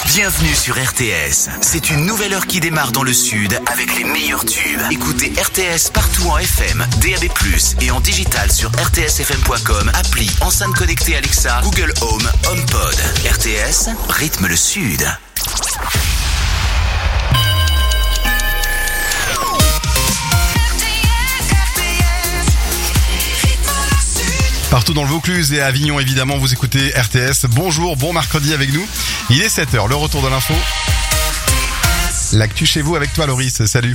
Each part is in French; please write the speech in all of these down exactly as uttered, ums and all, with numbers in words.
Bienvenue sur R T S. C'est une nouvelle heure qui démarre dans le sud avec les meilleurs tubes. Écoutez R T S partout en F M, D A B plus, et en digital sur r t s f m point com, appli, enceinte connectée Alexa, Google Home, HomePod. R T S, rythme le sud. Partout dans le Vaucluse et à Avignon, évidemment, vous écoutez R T S. Bonjour, bon mercredi avec nous. Il est sept heures, le retour de l'info. L'actu chez vous avec toi, Loris. Salut.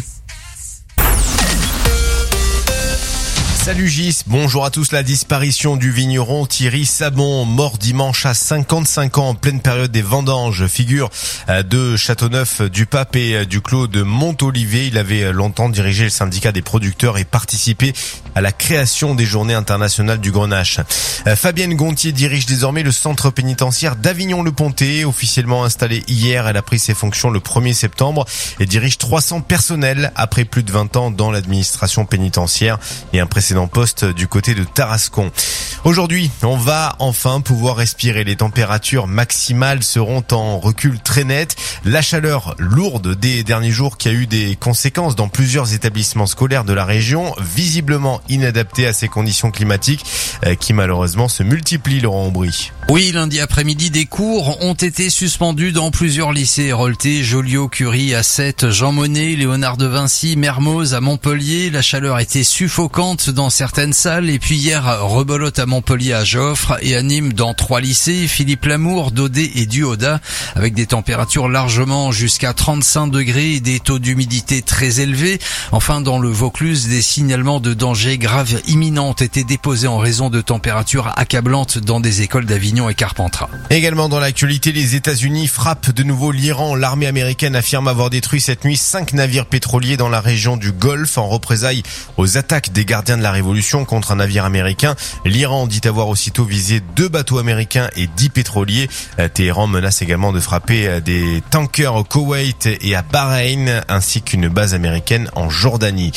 Salut Gis, bonjour à tous. La disparition du vigneron Thierry Sabon, mort dimanche à cinquante-cinq ans en pleine période des vendanges, figure de Châteauneuf-du-Pape et du Clos de Montolivet. Il avait longtemps dirigé le syndicat des producteurs et participé à la création des journées internationales du Grenache. Fabienne Gontier dirige désormais le centre pénitentiaire d'Avignon-le-Pontet, officiellement installé hier. Elle a pris ses fonctions le premier septembre et dirige trois cents personnels après plus de vingt ans dans l'administration pénitentiaire et un précédent poste du côté de Tarascon. Aujourd'hui, on va enfin pouvoir respirer. Les températures maximales seront en recul très net. La chaleur lourde des derniers jours qui a eu des conséquences dans plusieurs établissements scolaires de la région, visiblement inadaptés à ces conditions climatiques qui malheureusement se multiplient, Laurent Aubry. Oui, lundi après-midi, des cours ont été suspendus dans plusieurs lycées Hérolté, Joliot, Curie, à Sète, Jean Monnet, Léonard de Vinci, Mermoz à Montpellier. La chaleur était suffocante dans certaines salles. Et puis hier, rebelote à Montpellier, à Joffre et à Nîmes dans trois lycées, Philippe Lamour, Daudet et Duoda, avec des températures largement jusqu'à trente-cinq degrés et des taux d'humidité très élevés. Enfin, dans le Vaucluse, des signalements de danger grave imminent ont été déposés en raison de températures accablantes dans des écoles d'Avignon et Carpentras. Également dans l'actualité, les États-Unis frappent de nouveau l'Iran. L'armée américaine affirme avoir détruit cette nuit cinq navires pétroliers dans la région du Golfe en représailles aux attaques des gardiens de la Révolution contre un navire américain. L'Iran dit avoir aussitôt visé deux bateaux américains et dix pétroliers. Téhéran menace également de frapper des tankers au Koweït et à Bahreïn, ainsi qu'une base américaine en Jordanie.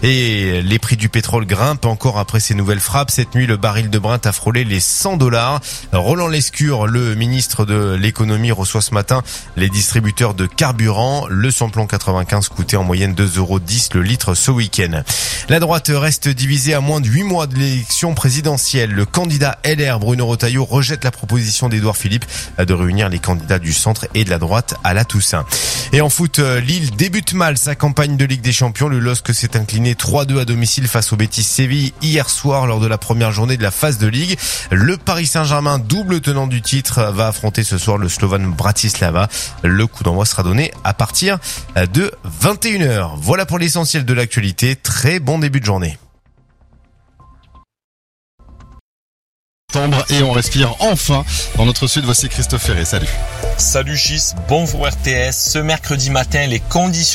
Et les prix du pétrole grimpent encore après ces nouvelles frappes. Cette nuit, le baril de Brent a frôlé les cent dollars. Roland Lescure, le ministre de l'économie, reçoit ce matin les distributeurs de carburant. Le samplon quatre-vingt-quinze coûtait en moyenne deux euros dix le litre ce week-end. La droite reste divisée à moins de huit mois de l'élection présidentielle. Le candidat L R, Bruno Retailleau, rejette la proposition d'Édouard Philippe de réunir les candidats du centre et de la droite à la Toussaint. Et en foot, Lille débute mal sa campagne de Ligue des Champions. Le L O S C s'est incliné trois deux à domicile face au Betis Séville hier soir lors de la première journée de la phase de Ligue. Le Paris Saint-Germain, double tenant du titre, va affronter ce soir le Slovan Bratislava. Le coup d'envoi sera donné à partir de vingt et une heures. Voilà pour l'essentiel de l'actualité. Très bon début de journée. Et on respire enfin dans notre sud. Voici Christophe Ferré. Salut. Salut Gis, bonjour R T S. Ce mercredi matin, les conditions